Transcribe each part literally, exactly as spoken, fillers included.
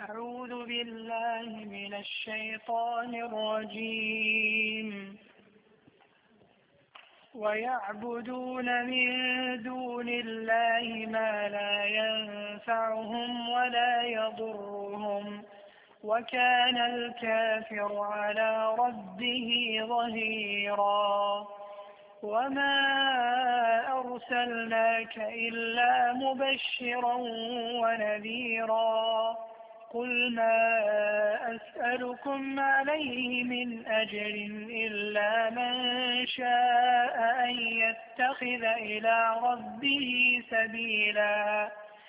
أعوذ بالله من الشيطان الرجيم. ويعبدون من دون الله ما لا ينفعهم ولا يضرهم وكان الكافر على ربه ظهيرا. وما أرسلناك إلا مبشرا ونذيرا. قل ما أسألكم عليه من أجر إلا من شاء أن يتخذ إلى ربه سبيلا.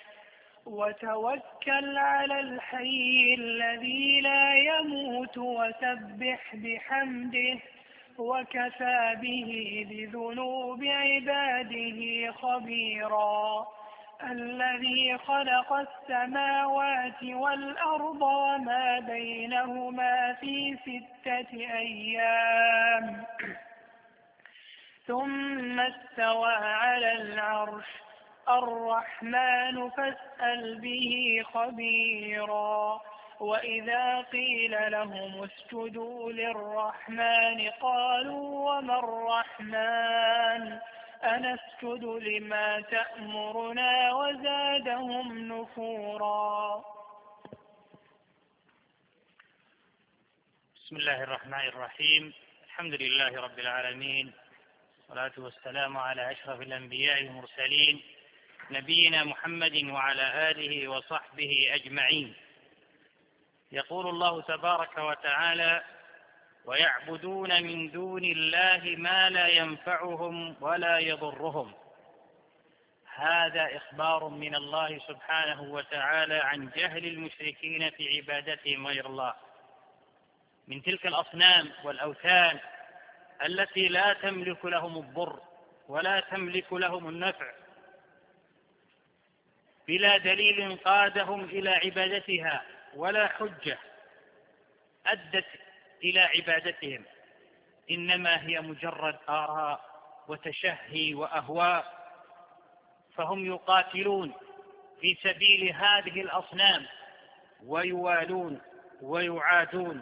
وتوكل على الحي الذي لا يموت وسبح بحمده وكفى به بذنوب عباده خبيرا. الذي خلق السماوات والأرض وما بينهما في ستة أيام ثم استوى على العرش. الرحمن فاسأل به خبيرا. وإذا قيل لهم اسجدوا للرحمن قالوا وما الرحمن أنسجد لما تأمرنا وزادهم نفورا. بسم الله الرحمن الرحيم. الحمد لله رب العالمين، والصلاة والسلام على أشرف الأنبياء والمرسلين نبينا محمد وعلى آله وصحبه أجمعين. يقول الله تبارك وتعالى: ويعبدون من دون الله ما لا ينفعهم ولا يضرهم. هذا إخبار من الله سبحانه وتعالى عن جهل المشركين في عبادتهم غير الله من تلك الأصنام والأوثان التي لا تملك لهم الضر ولا تملك لهم النفع، بلا دليل قادهم إلى عبادتها ولا حجة أدت إلى عبادتهم، إنما هي مجرد آراء وتشهي وأهواء. فهم يقاتلون في سبيل هذه الأصنام ويوالون ويعادون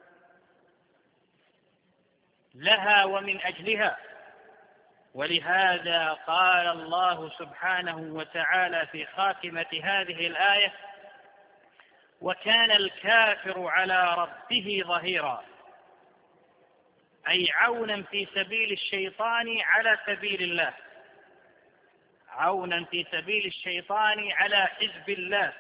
لها ومن أجلها. ولهذا قال الله سبحانه وتعالى في خاتمة هذه الآية: وكان الكافر على ربه ظهيرا، أي عونا في سبيل الشيطان على سبيل الله، عونا في سبيل الشيطان على حزب الله.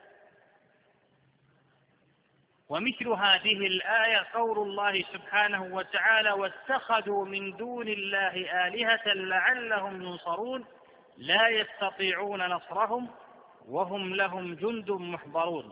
ومثل هذه الآية قول الله سبحانه وتعالى: واتخذوا من دون الله آلهة لعلهم ينصرون لا يستطيعون نصرهم وهم لهم جند محضرون.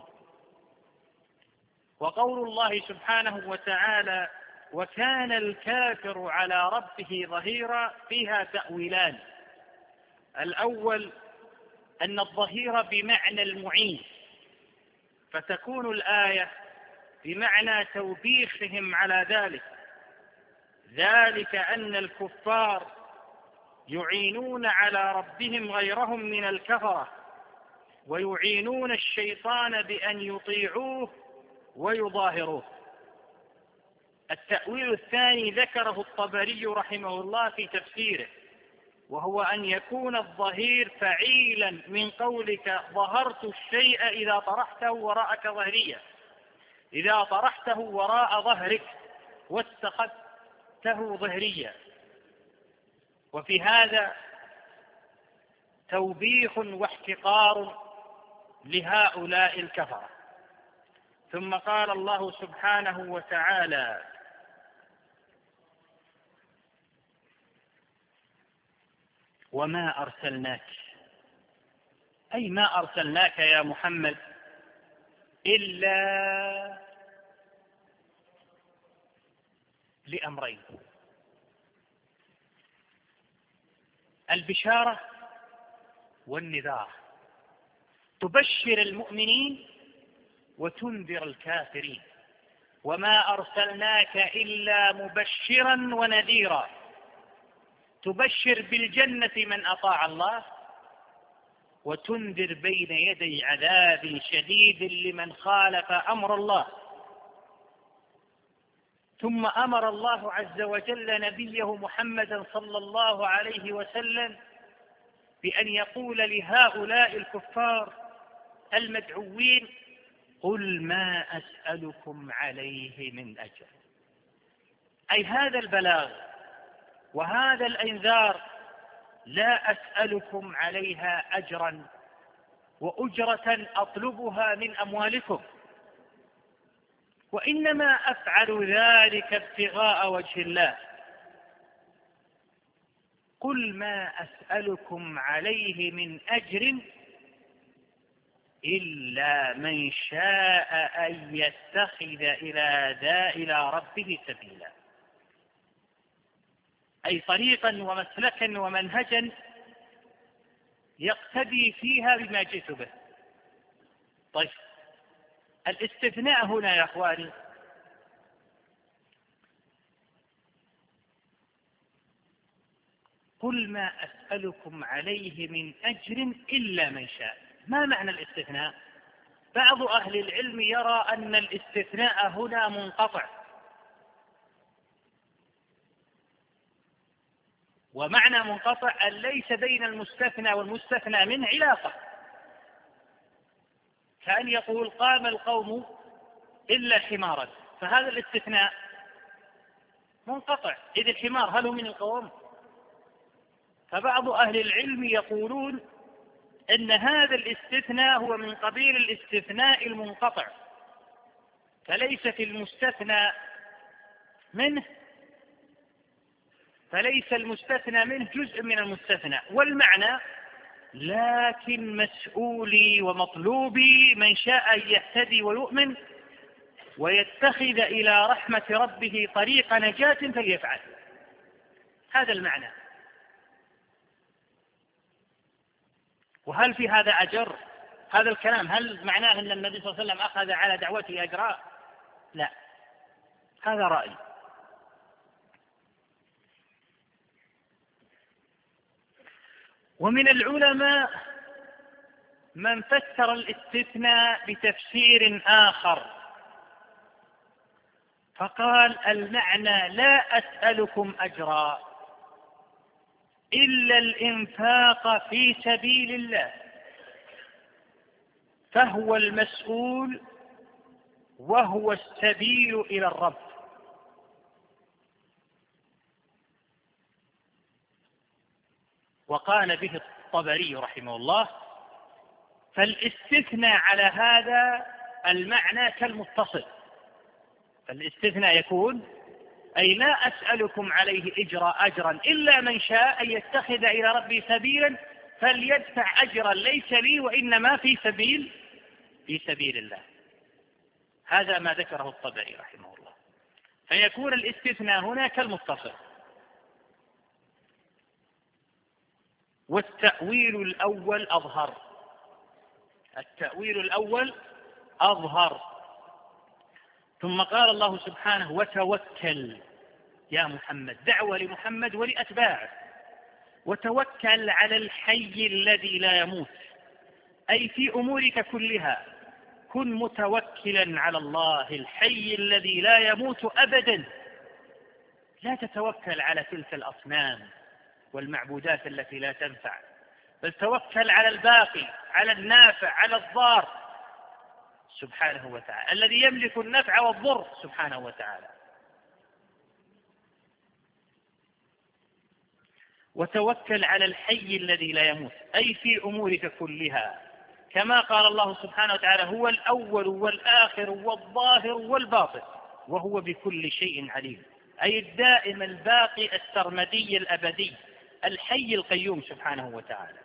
وقول الله سبحانه وتعالى: وكان الكافر على ربه ظهيرا، فيها تأويلان. الأول أن الظهير بمعنى المعين، فتكون الآية بمعنى توبيخهم على ذلك، ذلك أن الكفار يعينون على ربهم غيرهم من الكفرة، ويعينون الشيطان بأن يطيعوه ويظاهروه. التأويل الثاني ذكره الطبري رحمه الله في تفسيره، وهو أن يكون الظهير فعيلا من قولك ظهرت الشيء إذا طرحته وراءك ظهريا، إذا طرحته وراء ظهرك واتخذته ظهريا. وفي هذا توبيخ واحتقار لهؤلاء الكفرة. ثم قال الله سبحانه وتعالى: وما أرسلناك، أي ما أرسلناك يا محمد إلا لأمرين: البشارة والنذار، تبشر المؤمنين وتنذر الكافرين. وما أرسلناك إلا مبشرا ونذيرا، تبشر بالجنة من أطاع الله، وتنذر بين يدي عذاب شديد لمن خالف أمر الله. ثم أمر الله عز وجل نبيه محمدا صلى الله عليه وسلم بأن يقول لهؤلاء الكفار المدعوين: قل ما أسألكم عليه من أجر. أي هذا البلاغ وهذا الإنذار لا أسألكم عليها أجرا وأجرة أطلبها من أموالكم، وإنما أفعل ذلك ابتغاء وجه الله. قل ما أسألكم عليه من أجر إلا من شاء أن يتخذ إلى ذا إلى ربه سبيلا، أي طريقا ومسلكا ومنهجا يقتدي فيها بما جئت به. طيب، الاستثناء هنا يا أخواني قل ما أسألكم عليه من أجر إلا من شاء. ما معنى الاستثناء؟ بعض أهل العلم يرى أن الاستثناء هنا منقطع، ومعنى منقطع أن ليس بين المستثنى والمستثنى منه علاقة، كأن يقول قام القوم إلا حمارا، فهذا الاستثناء منقطع، إذ الحمار هل هو من القوم؟ فبعض أهل العلم يقولون إن هذا الاستثناء هو من قبيل الاستثناء المنقطع، فليس في المستثنى منه فليس المستثنى منه جزء من المستثنى. والمعنى: لكن مسؤولي ومطلوبي من شاء أن يهتدي ويؤمن ويتخذ إلى رحمة ربه طريق نجاة فليفعل. هذا المعنى. وهل في هذا أجر؟ هذا الكلام هل معناه أن النبي صلى الله عليه وسلم أخذ على دعوته أجراء؟ لا، هذا رأي. ومن العلماء من فسر الاستثناء بتفسير آخر، فقال: المعنى لا أسألكم أجرا إلا الإنفاق في سبيل الله، فهو المسؤول وهو السبيل إلى الرب. وقال به الطبري رحمه الله: فالاستثناء على هذا المعنى كالمتصل، فالاستثناء يكون أي لا أسألكم عليه إجرا أجرا إلا من شاء أن يتخذ إلى ربي سبيلا فليدفع أجرا ليس لي وإنما في سبيل في سبيل الله. هذا ما ذكره الطبري رحمه الله. فيكون الاستثناء هنا كالمتصل. والتأويل الأول أظهر التأويل الأول أظهر ثم قال الله سبحانه: وتوكل يا محمد، دعوة لمحمد ولأتباعه، وتوكل على الحي الذي لا يموت، أي في أمورك كلها كن متوكلا على الله الحي الذي لا يموت أبدا. لا تتوكل على تلك الأصنام والمعبودات التي لا تنفع، بل توكل على الباقي، على النافع، على الضار سبحانه وتعالى، الذي يملك النفع والضر سبحانه وتعالى. وتوكل على الحي الذي لا يموت، أي في أمورك كلها، كما قال الله سبحانه وتعالى: هو الأول والآخر والظاهر والباطن وهو بكل شيء عليم، أي الدائم الباقي السرمدي الأبدي الحي القيوم سبحانه وتعالى.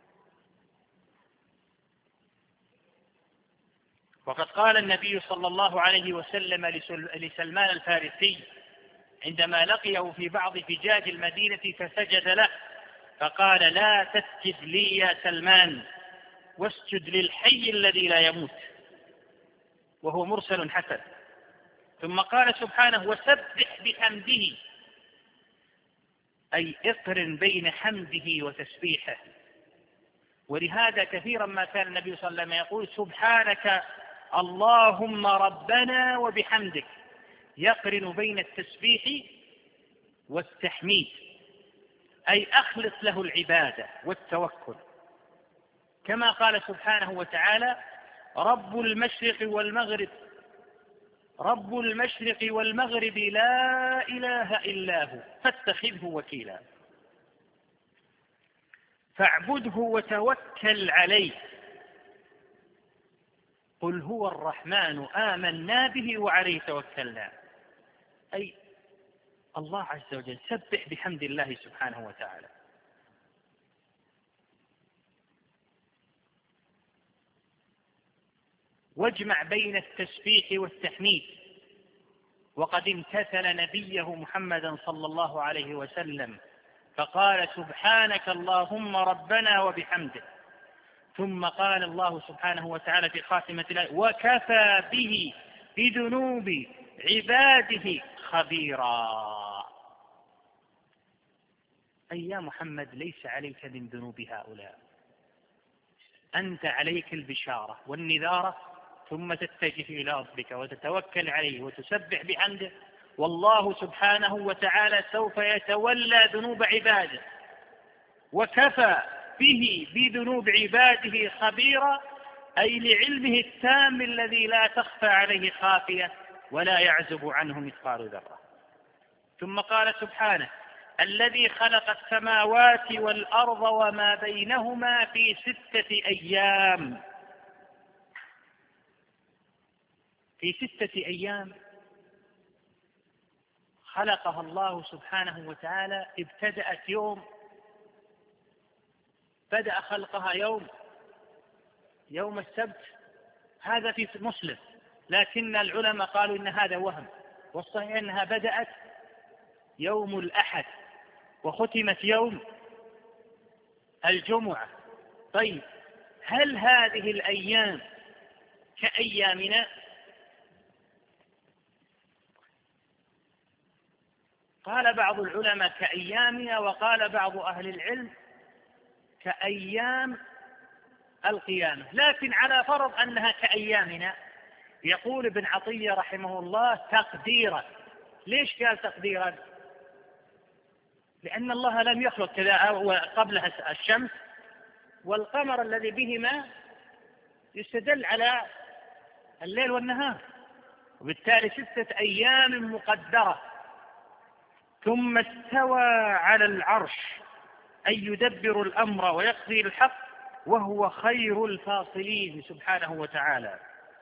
وقد قال النبي صلى الله عليه وسلم لسلمان الفارسي عندما لقيه في بعض فجاج المدينة فسجد له، فقال: لا تسجد لي يا سلمان، واسجد للحي الذي لا يموت، وهو مرسل حسن. ثم قال سبحانه: وسبح بحمده، أي اقرن بين حمده وتسبيحه، ولهذا كثيرا ما كان النبي صلى الله عليه وسلم يقول سبحانك اللهم ربنا وبحمدك، يقرن بين التسبيح والتحميد، أي أخلص له العبادة والتوكل، كما قال سبحانه وتعالى رب المشرق والمغرب رب المشرق والمغرب لا إله إلا هو فاتخذه وكيلا، فاعبده وتوكل عليه، قل هو الرحمن آمنا به وعليه توكلنا. أي الله عز وجل سبح بحمد الله سبحانه وتعالى. واجمع بين التسبيح والتحميد، وقد امتثل نبيه محمدا صلى الله عليه وسلم فقال سبحانك اللهم ربنا وبحمدك، ثم قال الله سبحانه وتعالى في خاتمة الآية وكفى به بذنوب عباده خبيرا. أي يا محمد ليس عليك من ذنوب هؤلاء، أنت عليك البشارة والنذارة، ثم تتجه إلى ربك وتتوكل عليه وتسبح بحمده، والله سبحانه وتعالى سوف يتولى ذنوب عباده، وكفى به بذنوب عباده خبيرا، أي لعلمه التام الذي لا تخفى عليه خافية ولا يعزب عنه مثقال ذرة. ثم قال سبحانه الذي خلق السماوات والأرض وما بينهما في ستة أيام في ستة أيام خلقها الله سبحانه وتعالى. ابتدأت يوم بدأ خلقها يوم يوم السبت، هذا في مسلم، لكن العلماء قالوا إن هذا وهم، والصحيح أنها بدأت يوم الأحد وختمت يوم الجمعة. طيب هل هذه الأيام كأيامنا؟ قال بعض العلماء كأيامنا، وقال بعض أهل العلم كأيام القيامة، لكن على فرض أنها كأيامنا يقول ابن عطية رحمه الله تقديرا. ليش قال تقديرا؟ لأن الله لم يخلق كذا قبلها الشمس والقمر الذي بهما يستدل على الليل والنهار، وبالتالي ستة أيام مقدرة. ثم استوى على العرش أي يدبر الأمر ويقضي الحق وهو خير الفاصلين سبحانه وتعالى.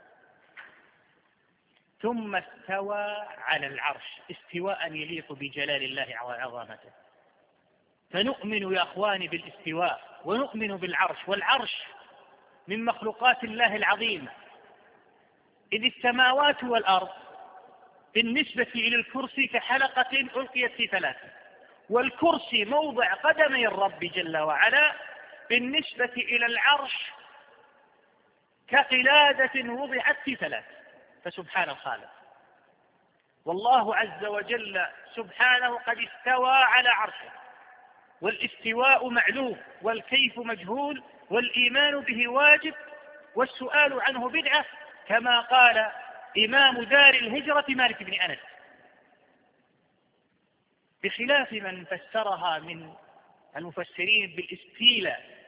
ثم استوى على العرش استواء يليق بجلال الله وعظمته. فنؤمن يا أخواني بالاستواء ونؤمن بالعرش، والعرش من مخلوقات الله العظيمة، إذ السماوات والأرض بالنسبة إلى الكرسي كحلقة ألقيت في ثلاثة، والكرسي موضع قدمي الرب جل وعلا بالنسبة إلى العرش كقلادة وضعت في ثلاثة، فسبحان الخالق. والله عز وجل سبحانه قد استوى على عرشه، والاستواء معلوم والكيف مجهول والإيمان به واجب والسؤال عنه بدعة، كما قال إمام دار الهجرة مالك بن أنس، بخلاف من فسرها من المفسرين بالاستيلاء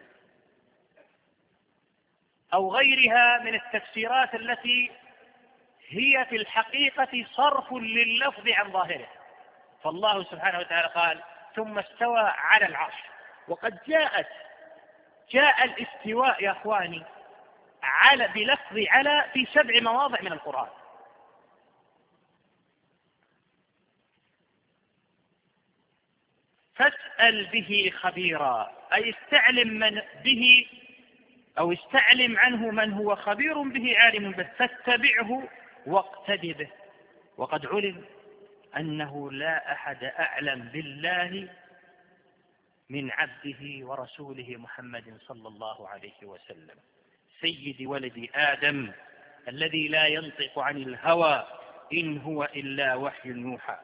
أو غيرها من التفسيرات التي هي في الحقيقة صرف لللفظ عن ظاهره. فالله سبحانه وتعالى قال ثم استوى على العرش، وقد جاءت جاء الاستواء يا أخواني على بلفظ على في سبع مواضع من القرآن. فاسأل به خبيرا، أي استعلم من به أو استعلم عنه من هو خبير به عالم به، فاتبعه واقتدي به. وقد علم أنه لا أحد أعلم بالله من عبده ورسوله محمد صلى الله عليه وسلم، سيد ولد آدم الذي لا ينطق عن الهوى إن هو إلا وحي يوحى.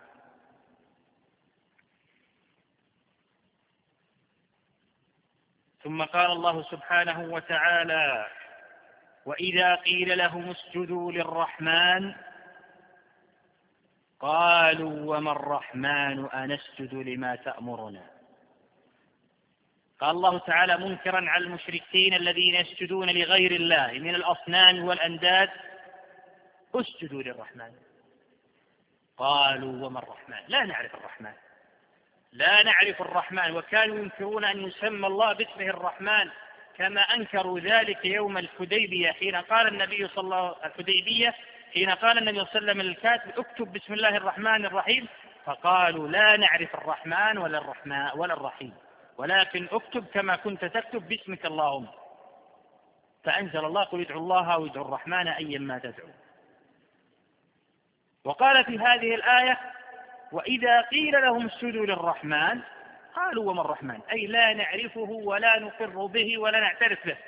ثم قال الله سبحانه وتعالى: وإذا قيل لهم اسجدوا للرحمن قالوا وما الرحمن أنسجد لما تأمرنا. قال الله تعالى منكرا على المشركين الذين يسجدون لغير الله من الأصنام والأنداد: اسجدوا للرحمن. قالوا وما الرحمن، لا نعرف الرحمن، لا نعرف الرحمن. وكانوا ينكرون أن يسمى الله باسمه الرحمن، كما أنكروا ذلك يوم الحديبية حين قال النبي صلى الله الحديبية حين قال النبي صلى الله عليه وسلم للكاتب: اكتب بسم الله الرحمن الرحيم، فقالوا لا نعرف الرحمن ولا الرحمن ولا الرحيم، ولكن اكتب كما كنت تكتب باسمك اللهم. فأنزل الله: قل ادعوا الله أو ادعوا الرحمن أيا ما تدعوا. وقال في هذه الآية: وإذا قيل لهم اسجدوا للرحمن قالوا وما الرحمن، أي لا نعرفه ولا نقر به ولا نعترف به.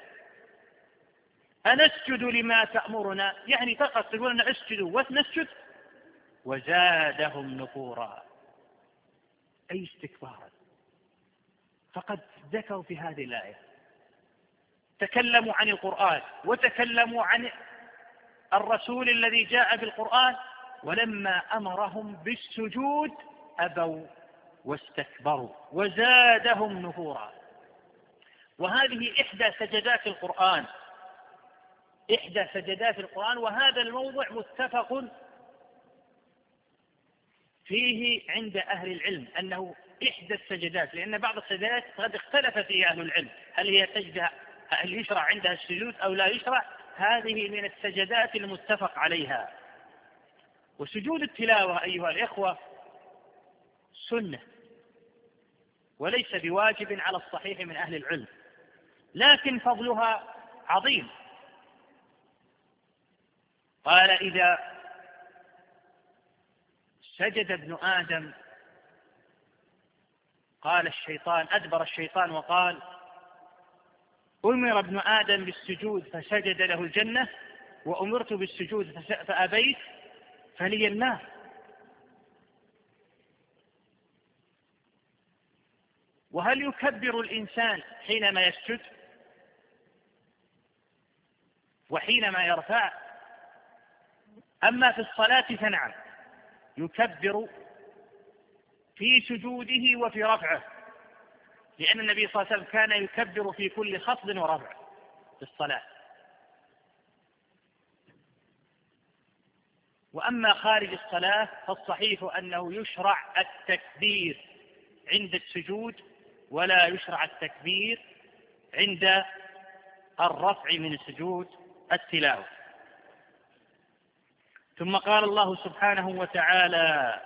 أنسجد لما تأمرنا، يعني فقط تقول اسجدوا ونسجد. وزادهم نفورا، أي استكبارا. فقد ذكروا في هذه الآية، تكلموا عن القرآن وتكلموا عن الرسول الذي جاء بالقرآن، ولما أمرهم بالسجود أبوا واستكبروا وزادهم نفورا. وهذه إحدى سجدات القرآن، إحدى سجدات القرآن، وهذا الموضع متفق فيه عند أهل العلم أنه إحدى السجدات، لأن بعض السجدات قد اختلف فيها أهل العلم هل هي سجدة هل يشرع عندها السجود أو لا يشرع. هذه من السجدات المتفق عليها. وسجود التلاوة أيها الإخوة سنة وليس بواجب على الصحيح من أهل العلم، لكن فضلها عظيم. قال: إذا سجد ابن آدم قال الشيطان أدبر الشيطان وقال: أمر ابن آدم بالسجود فسجد له الجنة، وأمرت بالسجود فأبيت فلي النار. وهل يكبر الإنسان حينما يسجد وحينما يرفع؟ أما في الصلاة فنعم، يكبر في سجوده وفي رفعه، لأن النبي صلى الله عليه وسلم كان يكبر في كل خفض ورفع في الصلاة. وأما خارج الصلاة فالصحيح أنه يشرع التكبير عند السجود ولا يشرع التكبير عند الرفع من السجود التلاوة. ثم قال الله سبحانه وتعالى: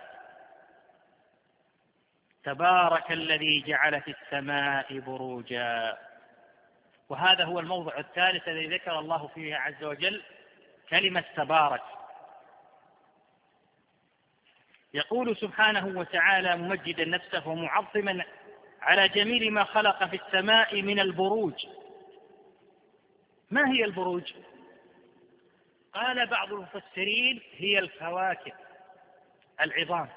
تبارك الذي جعل في السماء بروجا. وهذا هو الموضع الثالث الذي ذكر الله فيه عز وجل كلمة تبارك. يقول سبحانه وتعالى ممجدا نفسه ومعظما على جميل ما خلق في السماء من البروج. ما هي البروج؟ قال بعض المفسرين: هي الكواكب العظام.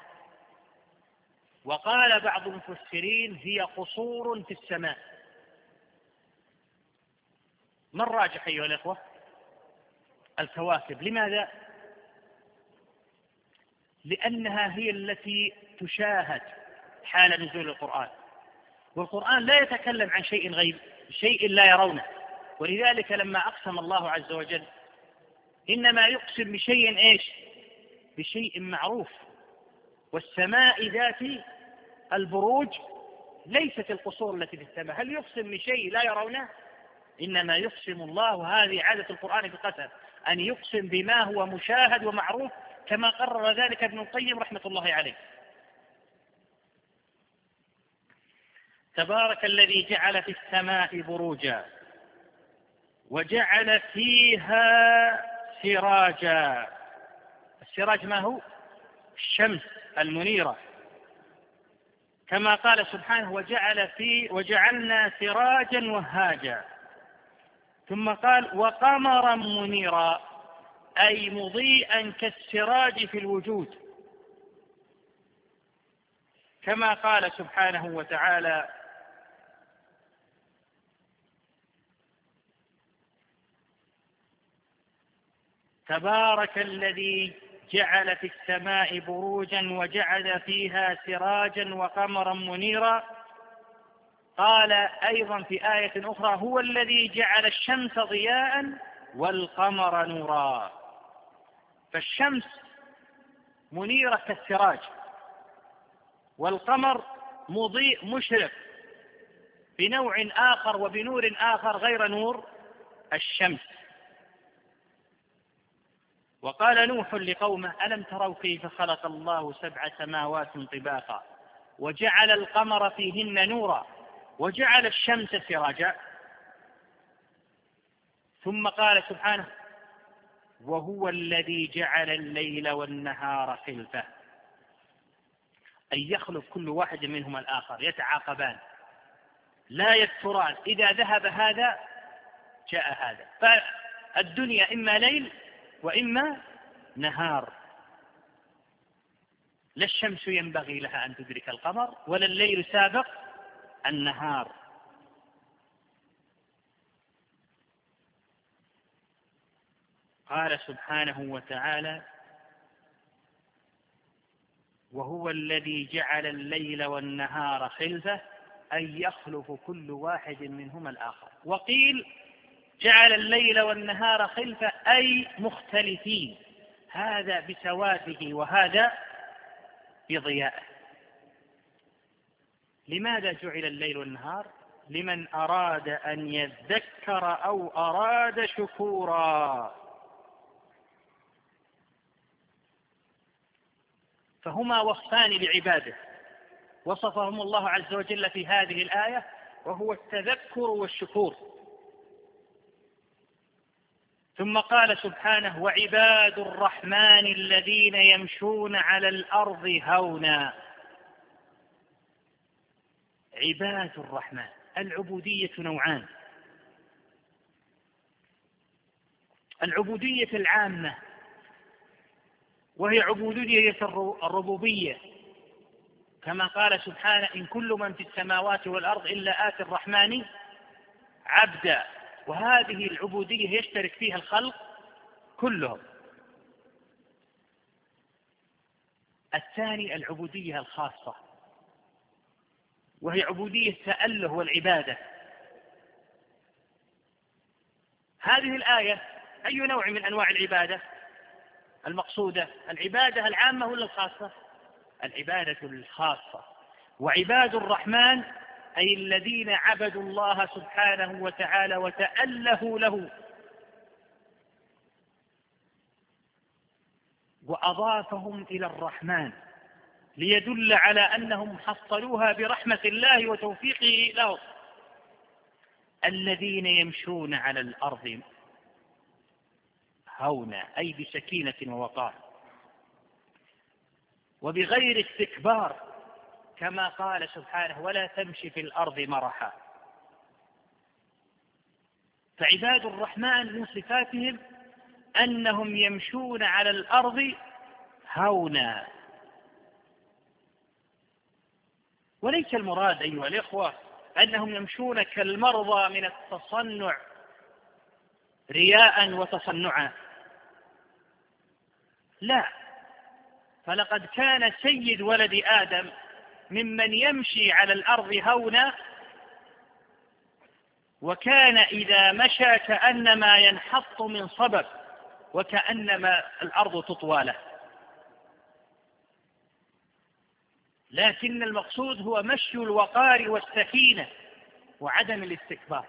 وقال بعض المفسرين: هي قصور في السماء. ما الراجح أيها الأخوة؟ الكواكب. لماذا؟ لأنها هي التي تشاهد حال نزول القرآن، والقرآن لا يتكلم عن شيء غيب، شيء لا يرونه. ولذلك لما أقسم الله عز وجل إنما يقسم بشيء إيش؟ بشيء معروف. والسماء ذات البروج ليست القصور التي في السماء. هل يقسم بشيء لا يرونه؟ إنما يقسم الله، هذه عادة القرآن في القسم، أن يقسم بما هو مشاهد ومعروف، كما قرر ذلك ابن القيم رحمة الله عليه. تبارك الذي جعل في السماء بروجا وجعل فيها سراجا. السراج ما هو؟ الشمس المنيرة، كما قال سبحانه: وجعل في وجعلنا سراجا وهاجا. ثم قال: وقمرا منيرا، أي مضيئا كالسراج في الوجود، كما قال سبحانه وتعالى: تبارك الذي جعل في السماء بروجا وجعل فيها سراجا وقمرا منيرا. قال أيضا في آية أخرى هو الذي جعل الشمس ضياء والقمر نورا. فالشمس منيرة كالسراج، والقمر مضيء مشرق بنوع آخر وبنور آخر غير نور الشمس. وقال نوح لقومه ألم تروا كيف خلق الله سبع سماوات طباقا وجعل القمر فيهن نورا وجعل الشمس سراجا. ثم قال سبحانه وهو الذي جعل الليل والنهار خلفة، أي يخلق كل واحد منهما الآخر، يتعاقبان لا يكثران، إذا ذهب هذا جاء هذا. فالدنيا إما ليل وإما نهار، لا الشمس ينبغي لها أن تدرك القمر ولا الليل سابق النهار. قال سبحانه وتعالى وهو الذي جعل الليل والنهار خلفة، أي يخلف كل واحد منهما الآخر. وقيل جعل الليل والنهار خلفة أي مختلفين، هذا بسواده وهذا بضيائه. لماذا جعل الليل والنهار؟ لمن أراد أن يذكر أو أراد شكورا. فهما وصفان لعباده وصفهم الله عز وجل في هذه الآية، وهو التذكر والشكور. ثم قال سبحانه وعباد الرحمن الذين يمشون على الأرض هونا. عباد الرحمن، العبودية نوعان: العبودية العامة وهي عبودية الربوبية، كما قال سبحانه إن كل من في السماوات والأرض إلا آتي الرحمن عبدا. وهذه العبودية يشترك فيها الخلق كلهم. الثاني العبودية الخاصة، وهي عبودية التأله والعبادة. هذه الآية أي نوع من أنواع العبادة المقصودة؟ العبادة العامة ولا الخاصة؟ العبادة الخاصة. وعباد الرحمن أي الذين عبدوا الله سبحانه وتعالى وتألهوا له، وأضافهم إلى الرحمن ليدل على أنهم حصلوها برحمة الله وتوفيقه له. الذين يمشون على الأرض هونا أي بسكينة ووقار وبغير استكبار، كما قال سبحانه ولا تمشي في الأرض مرحا. فعباد الرحمن من صفاتهم أنهم يمشون على الأرض هونا. وليس المراد أيها الإخوة أنهم يمشون كالمرضى من التصنع رياء وتصنعا، لا، فلقد كان سيد ولد آدم ممن يمشي على الأرض هونا، وكان إذا مشى كأنما ينحط من صبب وكأنما الأرض تطوى له. لكن المقصود هو مشي الوقار والسكينة وعدم الاستكبار،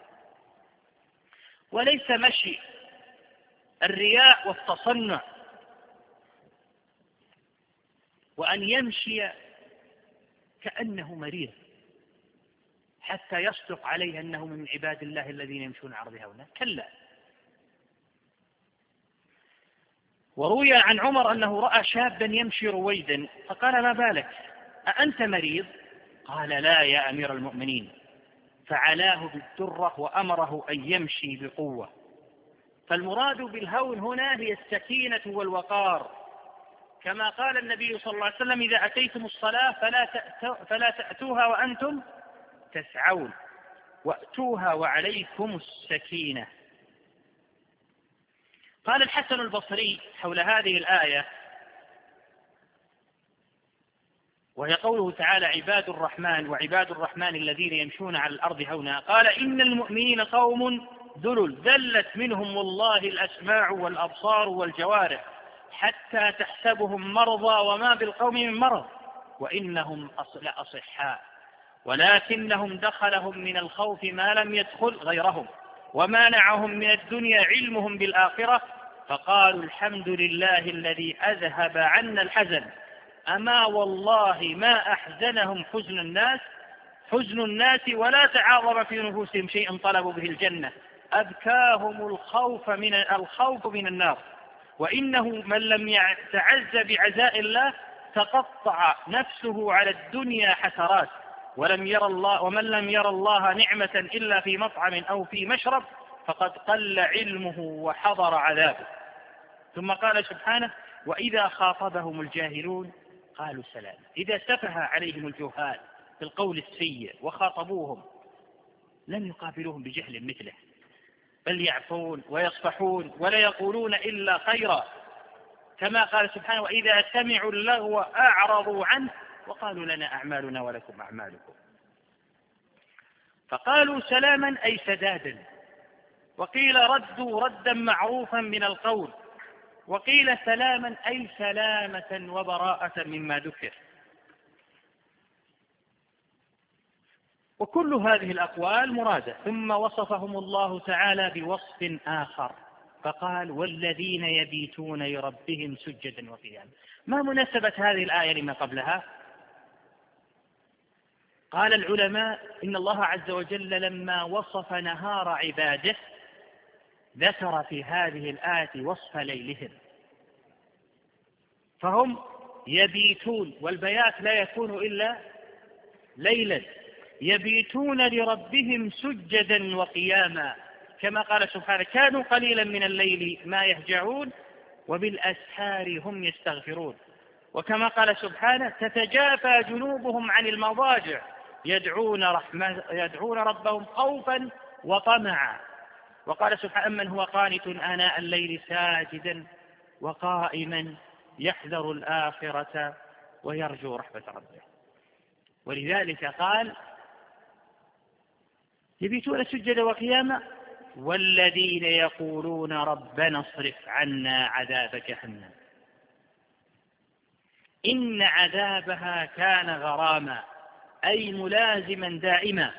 وليس مشي الرياء والتصنع، وأن يمشي كأنه مريض حتى يصدق عليه أنه من عباد الله الذين يمشون على الأرض هونا، كلا. وروي عن عمر أنه رأى شابا يمشي رويدا فقال ما بالك أأنت مريض؟ قال لا يا أمير المؤمنين، فعلاه بالدرة وأمره أن يمشي بقوة. فالمراد بالهون هنا هي السكينة والوقار، كما قال النبي صلى الله عليه وسلم إذا أتيتم الصلاة فلا تأتوا فلا تأتوها وأنتم تسعون وأتوها وعليكم السكينة. قال الحسن البصري حول هذه الآية، وهي قوله تعالى عباد الرحمن وعباد الرحمن الذين يمشون على الأرض هونا، قال إن المؤمنين قوم ذلل ذلت منهم والله الأسماع والأبصار والجوارح حتى تحسبهم مرضى وما بالقوم من مرض وإنهم لأصحاء ولكنهم دخلهم من الخوف ما لم يدخل غيرهم ومانعهم من الدنيا علمهم بالآخرة فقالوا الحمد لله الذي أذهب عنا الحزن أما والله ما أحزنهم حزن الناس حزن الناس ولا تعاظم في نفوسهم شيء طلبوا به الجنة أبكاهم الخوف من الخوف من النار وإنه من لم يتعز بعزاء الله تقطع نفسه على الدنيا حسرات ولم ير الله ومن لم ير الله نعمة إلا في مطعم أو في مشرب فقد قل علمه وحضر عذابه. ثم قال سبحانه وإذا خاطبهم الجاهلون قالوا سلام. إذا سفه عليهم الجهال بالقول السيء وخاطبوهم لم يقابلوهم بجهل مثله بل يعفون ويصفحون ولا يقولون إلا خيرا كما قال سبحانه وإذا سمعوا اللغو أعرضوا عنه وقالوا لنا أعمالنا ولكم أعمالكم. فقالوا سلاما أي سدادا وقيل ردوا ردا معروفا من القول وقيل سلاما أي سلامة وبراءة مما ذكر. وكل هذه الأقوال مرادة. ثم وصفهم الله تعالى بوصف آخر فقال والذين يبيتون لربهم سجدا وقياما. ما مناسبة هذه الآية لما قبلها؟ قال العلماء إن الله عز وجل لما وصف نهار عباده ذكر في هذه الآية وصف ليلهم فهم يبيتون والبيات لا يكون إلا ليلا يبيتون لربهم سجدا وقياما كما قال سبحانه كانوا قليلا من الليل ما يهجعون وبالأسحار هم يستغفرون وكما قال سبحانه تتجافى جنوبهم عن المضاجع يدعون, رحمة يدعون ربهم خوفا وطمعا. وقال سبحانه من هو قانت آناء الليل ساجدا وقائما يحذر الآخرة ويرجو رحمة ربه. ولذلك قال يبيتون سجدا وقياما والذين يقولون ربنا اصرف عنا عذاب جهنم إن عذابها كان غراما أي ملازما دائما.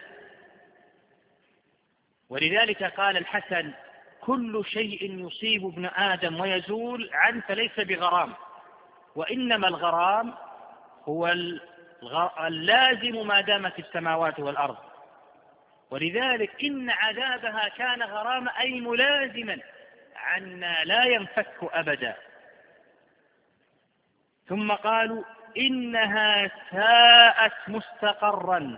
ولذلك قال الحسن كل شيء يصيب ابن آدم ويزول عنه فليس بغرام وإنما الغرام هو اللازم ما دامت السماوات والأرض. ولذلك إن عذابها كان غراما أي ملازما عنا لا ينفك أبدا. ثم قالوا إنها ساءت مستقرا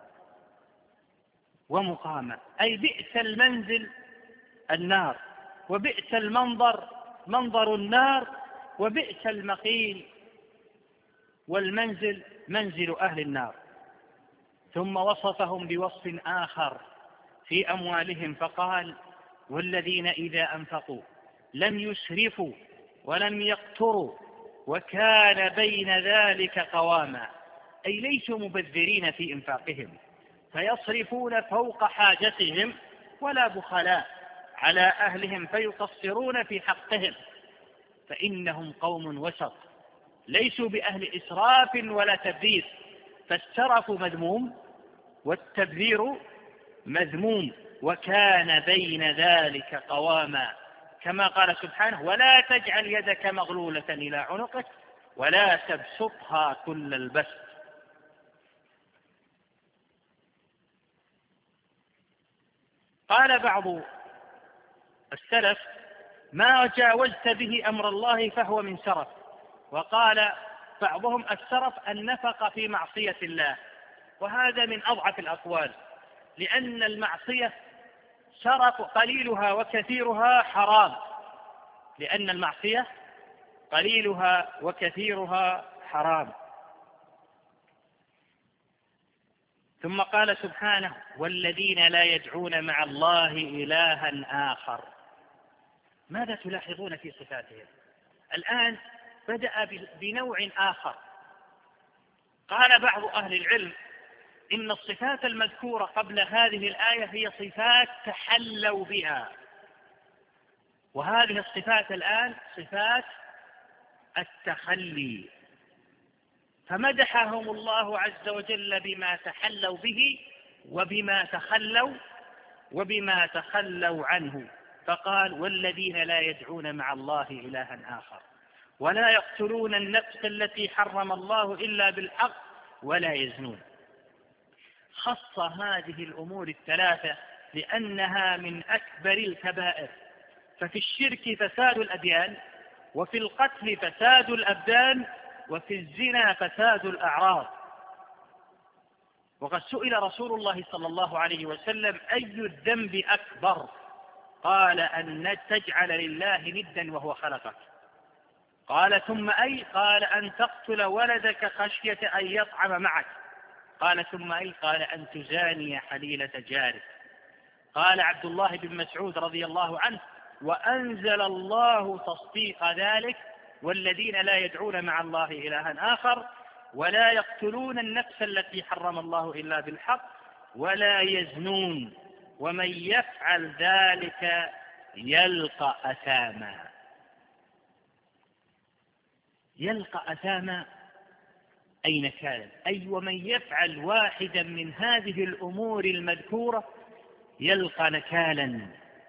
ومقاما أي بئس المنزل النار وبئس المنظر منظر النار وبئس المقيل والمنزل منزل أهل النار. ثم وصفهم بوصف آخر في أموالهم فقال والذين إذا أنفقوا لم يسرفوا ولم يقتروا وكان بين ذلك قواما أي ليسوا مبذرين في إنفاقهم فيصرفون فوق حاجتهم ولا بخلاء على أهلهم فيقصرون في حقهم فإنهم قوم وسط ليسوا بأهل إسراف ولا تبذير فالسرف مذموم والتبذير مذموم وكان بين ذلك قواما كما قال سبحانه ولا تجعل يدك مغلولة إلى عنقك ولا تبسطها كل البسط. قال بعض السلف ما جاوزت به أمر الله فهو من سرف. وقال بعضهم السرف النفق في معصية الله وهذا من أضعف الأقوال لأن المعصية شرف قليلها وكثيرها حرام لأن المعصية قليلها وكثيرها حرام. ثم قال سبحانه والذين لا يدعون مع الله إلها آخر ماذا تلاحظون في صفاتهم؟ الآن بدأ بنوع آخر. قال بعض أهل العلم إن الصفات المذكورة قبل هذه الآية هي صفات تحلوا بها، وهذه الصفات الآن صفات التخلي، فمدحهم الله عز وجل بما تحلوا به وبما تخلوا وبما تخلوا عنه، فقال: والذين لا يدعون مع الله إلها آخر ولا يقتلون النفس التي حرم الله إلا بالحق ولا يزنون. خص هذه الأمور الثلاثة لأنها من أكبر الكبائر، ففي الشرك فساد الأديان، وفي القتل فساد الأبدان، وفي الزنا فساد الأعراض. وقد سئل رسول الله صلى الله عليه وسلم: أي الذنب أكبر؟ قال: أن تجعل لله ندا وهو خلقك. قال: ثم أي؟ قال: أن تقتل ولدك خشية أن يطعم معك. قال: ثم أي؟ قال: أن تزاني حليلة جارك. قال عبد الله بن مسعود رضي الله عنه: وأنزل الله تصديق ذلك: والذين لا يدعون مع الله إلها آخر ولا يقتلون النفس التي حرم الله إلا بالحق ولا يزنون ومن يفعل ذلك يلقى أثاما. يلقى أثاما أي نكالا، أي ومن يفعل واحدا من هذه الأمور المذكورة يلقى نكالا.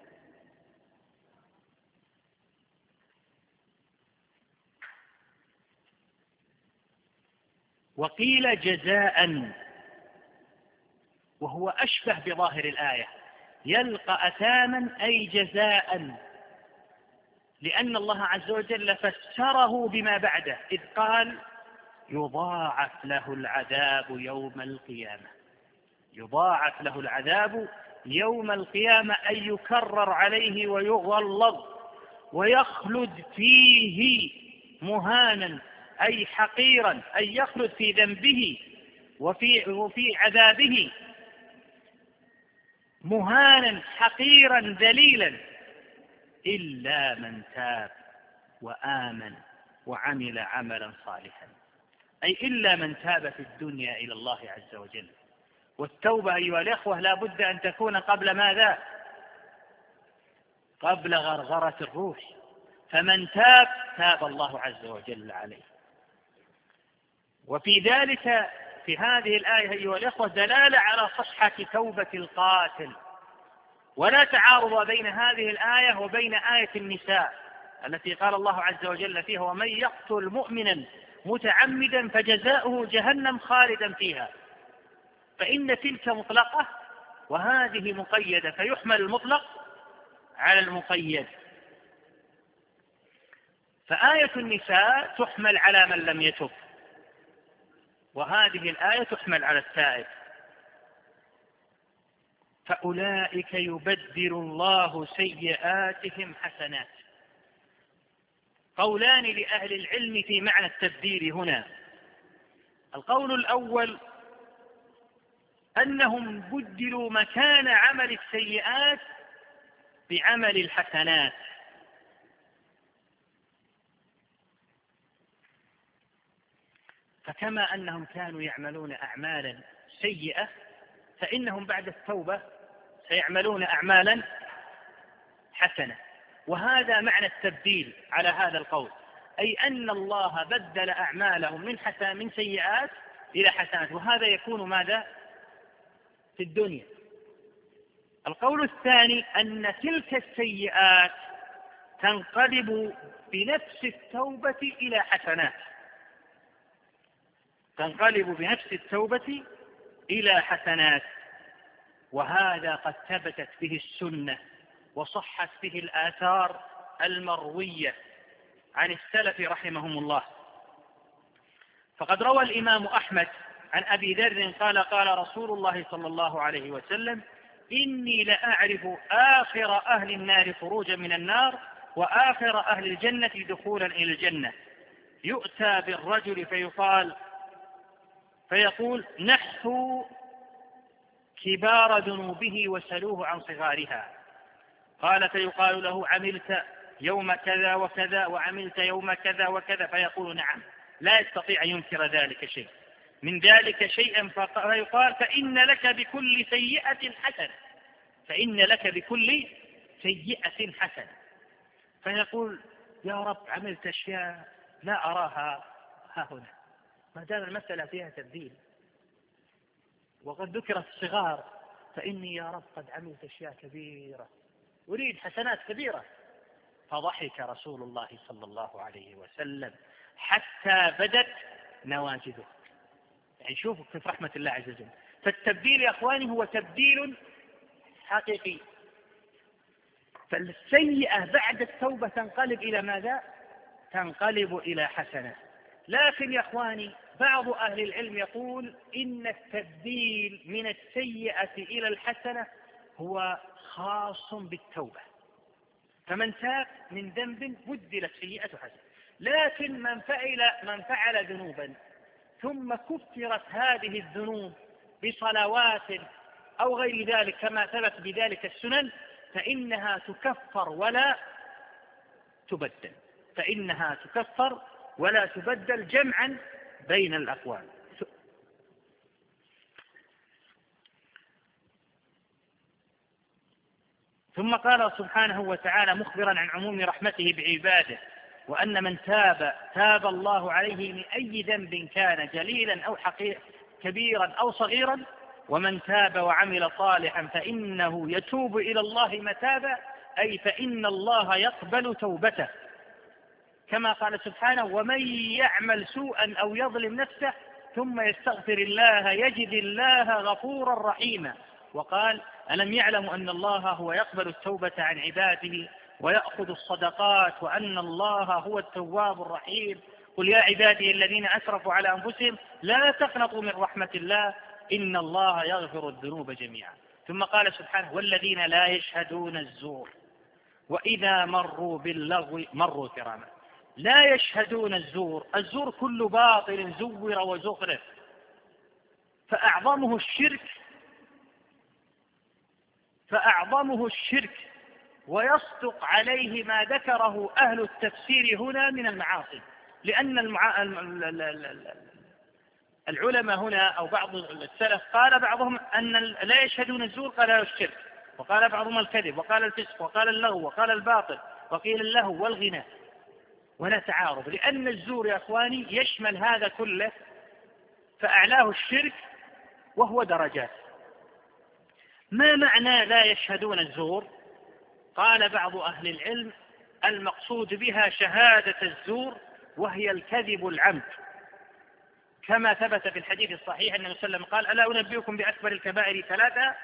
وقيل جزاء، وهو أشبه بظاهر الآية، يلقى أثاما أي جزاء، لأن الله عز وجل فسره بما بعده إذ قال: يضاعف له العذاب يوم القيامة. يضاعف له العذاب يوم القيامة أي يكرر عليه ويغلظ ويخلد فيه مهانا أي حقيرا، أي يخلد في ذنبه وفي, وفي عذابه مهانا حقيرا ذليلا، إلا من تاب وآمن وعمل عملا صالحا، أي إلا من تاب في الدنيا إلى الله عز وجل. والتوبة أيها الأخوة لا بد أن تكون قبل ماذا؟ قبل غرغرة الروح، فمن تاب تاب الله عز وجل عليه. وفي ذلك في هذه الآية أيها الأخوة دلالة على صحة توبة القاتل، ولا تعارض بين هذه الآية وبين آية النساء التي قال الله عز وجل فيها: ومن يقتل مؤمنا متعمدا فجزاؤه جهنم خالدا فيها. فإن تلك مطلقة وهذه مقيدة، فيحمل المطلق على المقيد. فآية النساء تحمل على من لم يتب، وهذه الآية تحمل على التائب. فأولئك يبدل الله سيئاتهم حسنات. قولان لأهل العلم في معنى التبديل هنا. القول الأول أنهم بدلوا مكان عمل السيئات بعمل الحسنات، فكما أنهم كانوا يعملون أعمالا سيئة فإنهم بعد التوبة سيعملون أعمالا حسنة. وهذا معنى التبديل على هذا القول، أي أن الله بدل أعمالهم من حسن من سيئات إلى حسنات، وهذا يكون ماذا؟ في الدنيا. القول الثاني أن تلك السيئات تنقلب بنفس التوبة إلى حسنات، تنقلب بنفس التوبة إلى حسنات، وهذا قد ثبتت به السنة وصحت به الآثار المروية عن السلف رحمهم الله. فقد روى الإمام أحمد عن أبي ذر قال: قال رسول الله صلى الله عليه وسلم: إني لأعرف آخر أهل النار خروجا من النار وآخر أهل الجنة دخولا إلى الجنة، يؤتى بالرجل فيقال فيقول: نحثوا كبار ذنوبه وسلوه عن صغارها. قال: فيقال له: عملت يوم كذا وكذا وعملت يوم كذا وكذا، فيقول نعم، لا يستطيع أن ينكر ذلك شيء من ذلك شيئا، فيقال فإن لك بكل سيئة حسنة، فإن لك بكل سيئة حسنة. فيقول يا رب عملت أشياء لا أراها ها هنا، ما دام المسألة فيها تبديل وقد ذكرت الصغار، فإني يا رب قد عملت أشياء كبيرة أريد حسنات كبيرة. فضحك رسول الله صلى الله عليه وسلم حتى بدت نواجذه. يعني شوفوا كيف رحمة الله عز وجل. فالتبديل يا أخواني هو تبديل حقيقي. فالسيئة بعد التوبة تنقلب إلى ماذا؟ تنقلب إلى حسنة. لكن يا أخواني بعض أهل العلم يقول إن التبديل من السيئة إلى الحسنة هو خاص بالتوبة، فمن تاب من ذنب بدلت سيئة حسنة. لكن من فعل, من فعل ذنوبا ثم كفرت هذه الذنوب بصلوات أو غير ذلك كما ثبت بذلك السنن، فإنها تكفر ولا تبدل، فإنها تكفر ولا تبدل جمعا بين الأقوال. ثم قال سبحانه وتعالى مخبرا عن عموم رحمته بعباده وأن من تاب تاب الله عليه من أي ذنب كان جليلا أو حقير كبيرا أو صغيرا، ومن تاب وعمل صالحا فإنه يتوب إلى الله متابا، أي فإن الله يقبل توبته، كما قال سبحانه ومن يعمل سوءا أو يظلم نفسه ثم يستغفر الله يجد الله غفورا رحيما. وقال ألم يعلموا أن الله هو يقبل التوبة عن عباده ويأخذ الصدقات وأن الله هو التواب الرحيم. قل يا عبادي الذين أسرفوا على أنفسهم لا تقنطوا من رحمة الله إن الله يغفر الذنوب جميعا. ثم قال سبحانه والذين لا يشهدون الزور وإذا مروا باللغو مروا كراما. لا يشهدون الزور، الزور كل باطل زور وزخرف، فأعظمه الشرك فأعظمه الشرك ويصدق عليه ما ذكره أهل التفسير هنا من المعاصي، لأن المع... العلماء هنا أو بعض السلف قال بعضهم أن لا يشهدون الزور قال الشرك، وقال بعضهم الكذب، وقال الفسق، وقال اللغو، وقال الباطل، وقيل اللهو والغناء، ولا تعارض، لأن الزور يا أخواني يشمل هذا كله، فأعلاه الشرك وهو درجات. ما معنى لا يشهدون الزور؟ قال بعض أهل العلم المقصود بها شهادة الزور وهي الكذب العمد، كما ثبت في الحديث الصحيح أن النبي صلى الله عليه وسلم قال ألا أنبئكم بأكبر الكبائر ثلاثة؟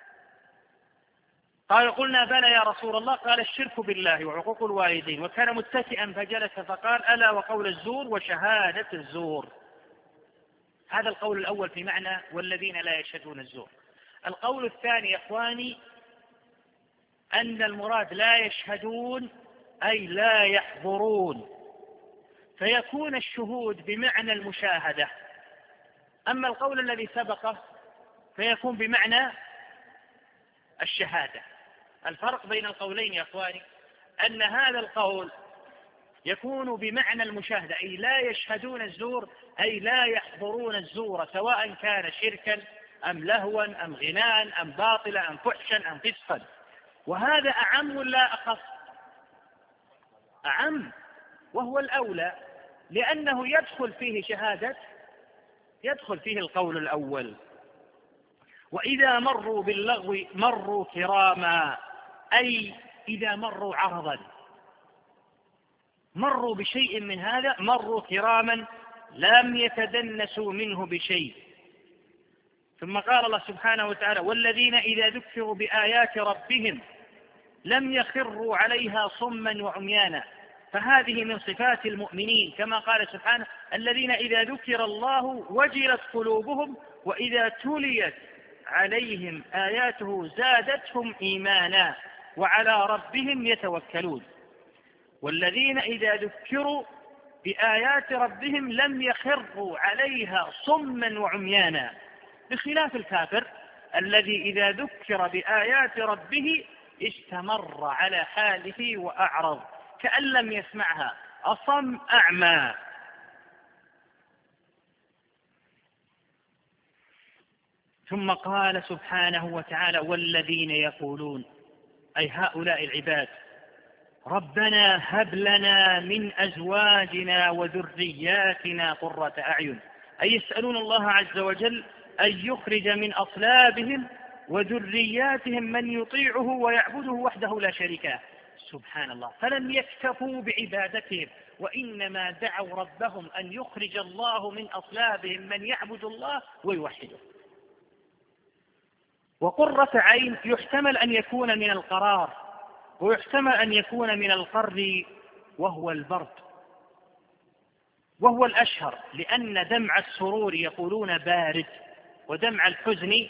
قال قلنا بلى يا رسول الله، قال الشرك بالله وعقوق الوالدين، وكان متكئا فجلس فقال ألا وقول الزور وشهادة الزور. هذا القول الأول في معنى والذين لا يشهدون الزور. القول الثاني يا إخواني أن المراد لا يشهدون أي لا يحضرون، فيكون الشهود بمعنى المشاهدة، أما القول الذي سبقه فيكون بمعنى الشهادة. الفرق بين القولين يا أخواني أن هذا القول يكون بمعنى المشاهدة أي لا يشهدون الزور أي لا يحضرون الزور، سواء كان شركا أم لهوا أم غناء أم باطلا أم فحشا أم فسقا. وهذا أعم ولا أخص؟ أعم، وهو الأولى، لأنه يدخل فيه شهادة، يدخل فيه القول الأول. وإذا مروا باللغو مروا كراما، أي إذا مروا عرضا، مروا بشيء من هذا مروا كراما لم يتدنسوا منه بشيء. ثم قال الله سبحانه وتعالى والذين إذا ذكروا بآيات ربهم لم يخروا عليها صما وعميانا، فهذه من صفات المؤمنين، كما قال سبحانه الذين إذا ذكر الله وجلت قلوبهم وإذا تليت عليهم آياته زادتهم إيمانا وعلى ربهم يتوكلون. والذين إذا ذكروا بآيات ربهم لم يخروا عليها صما وعميانا، بخلاف الكافر الذي إذا ذكر بآيات ربه استمر على حاله وأعرض. كأن لم يسمعها، أصم أعمى. ثم قال سبحانه وتعالى: والذين يقولون، أي هؤلاء العباد: ربنا هب لنا من أزواجنا وذرياتنا قرة أعين، أي يسألون الله عز وجل أن يخرج من أصلابهم وذرياتهم من يطيعه ويعبده وحده لا شريك له. سبحان الله، فلم يكتفوا بعبادتهم، وإنما دعوا ربهم أن يخرج الله من أصلابهم من يعبد الله ويوحده. وقرة عين يحتمل أن يكون من القرار، ويحتمل أن يكون من القر، وهو البرد، وهو الأشهر، لأن دمع السرور يقولون بارد، ودمع الحزن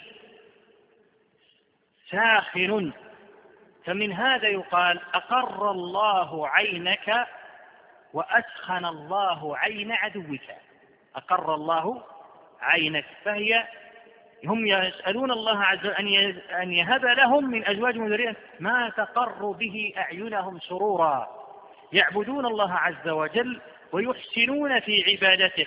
ساخن. فمن هذا يقال: أقر الله عينك وأسخن الله عين عدوك. أقر الله عينك، فهي هم يسألون الله عز وجل أن يهب لهم من أزواجهم وذرياتهم ما تقر به أعينهم سرورا، يعبدون الله عز وجل ويحسنون في عبادته.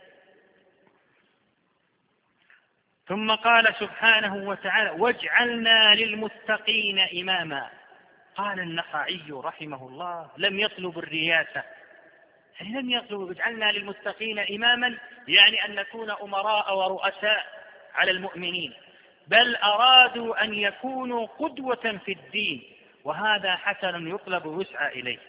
ثم قال سبحانه وتعالى: واجعلنا للمتقين إماما. قال النخعي رحمه الله: لم يطلب الرياسة، يعني لم يطلب اجعلنا للمتقين إماما يعني أن نكون أمراء ورؤساء على المؤمنين، بل أرادوا أن يكونوا قدوة في الدين، وهذا حسن يطلب ويسعى إليه.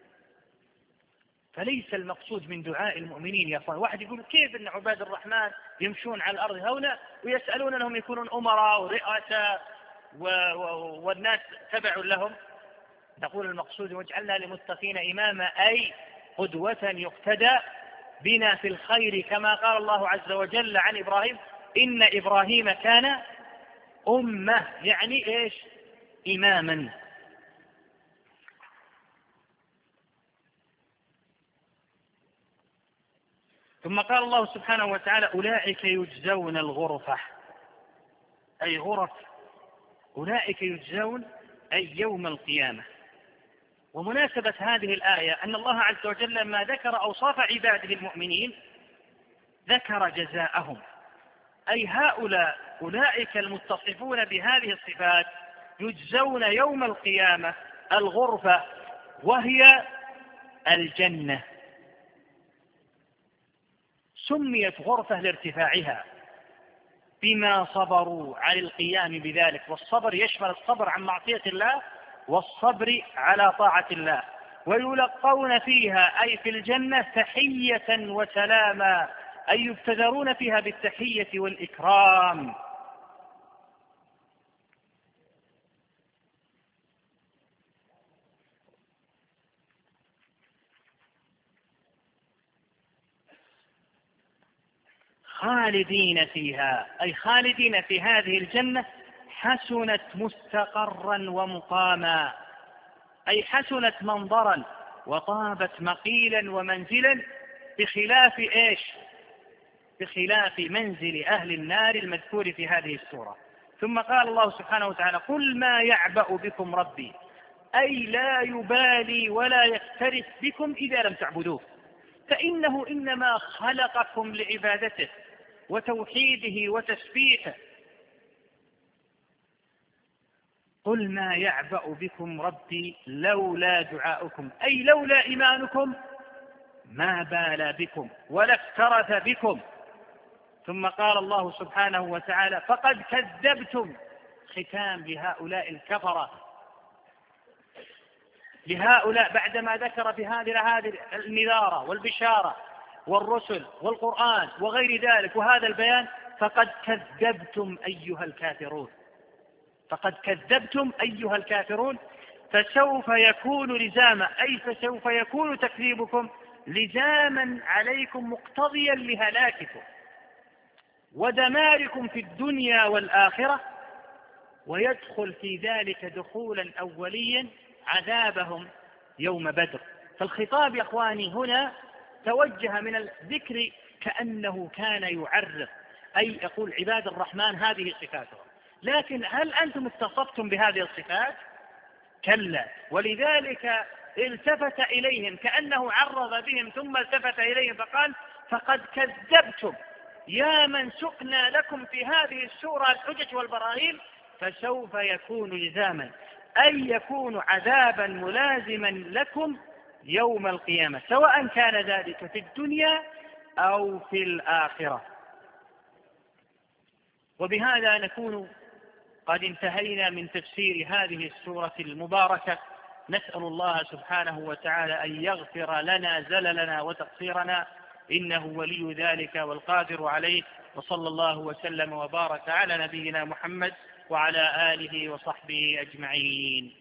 فليس المقصود من دعاء المؤمنين يا أخوان. واحد يقول: كيف أن عباد الرحمن يمشون على الأرض هؤلاء ويسألون أنهم يكونون أمراء ورئاساء والناس تبع لهم؟ نقول: المقصود واجعلنا للمتقين إماما، أي قدوة يقتدى بنا في الخير، كما قال الله عز وجل عن إبراهيم: إن إبراهيم كان أمة، يعني إيش؟ إماما. ثم قال الله سبحانه وتعالى: أولئك يجزون الغرفة، أي غرف، أولئك يجزون أي يوم القيامة. ومناسبة هذه الآية أن الله عز وجل لما ذكر أوصاف عباده المؤمنين ذكر جزاءهم، أي هؤلاء أولئك المتصفون بهذه الصفات يجزون يوم القيامة الغرفة، وهي الجنة. سميت غرفة لارتفاعها بما صبروا على القيام بذلك، والصبر يشمل الصبر عن معصية الله والصبر على طاعة الله. ويلقون فيها أي في الجنة تحية وسلاما، أي يبتدرون فيها بالتحية والإكرام. خالدين فيها، أي خالدين في هذه الجنة، حسنت مستقرا ومقاما، أي حسنت منظرا وطابت مقيلا ومنزلا، بخلاف إيش؟ بخلاف منزل أهل النار المذكور في هذه السورة. ثم قال الله سبحانه وتعالى: قل ما يعبأ بكم ربي، أي لا يبالي ولا يكترث بكم إذا لم تعبدوه، فإنه إنما خلقكم لعبادته وتوحيده وتسبيحه. قل ما يعبأ بكم ربي لولا دعاؤكم، أي لولا إيمانكم ما بال بكم ولا اكترث بكم. ثم قال الله سبحانه وتعالى: فقد كذبتم، ختام لهؤلاء الكفرة، لهؤلاء بعدما ذكر في هذه النذارة والبشارة والرسل والقرآن وغير ذلك وهذا البيان: فقد كذبتم أيها الكافرون، فقد كذبتم أيها الكافرون. فسوف يكون لزاما، أي فسوف يكون تكذيبكم لزاما عليكم مقتضيا لهلاككم ودماركم في الدنيا والآخرة، ويدخل في ذلك دخولا أوليا عذابهم يوم بدر. فالخطاب يا أخواني هنا توجه من الذكر كأنه كان يعرف، أي يقول عباد الرحمن هذه صفاتهم، لكن هل أنتم اتصفتم بهذه الصفات؟ كلا. ولذلك التفت إليهم كأنه عرض بهم ثم التفت إليهم فقال فقد كذبتم يا من سقنا لكم في هذه السورة الحجج والبراهين فسوف يكون لزاما، أي يكون عذابا ملازما لكم يوم القيامة، سواء كان ذلك في الدنيا أو في الآخرة. وبهذا نكون قد انتهينا من تفسير هذه السورة المباركة. نسأل الله سبحانه وتعالى أن يغفر لنا زللنا وتقصيرنا، إنه ولي ذلك والقادر عليه. وصلى الله وسلم وبارك على نبينا محمد وعلى آله وصحبه أجمعين.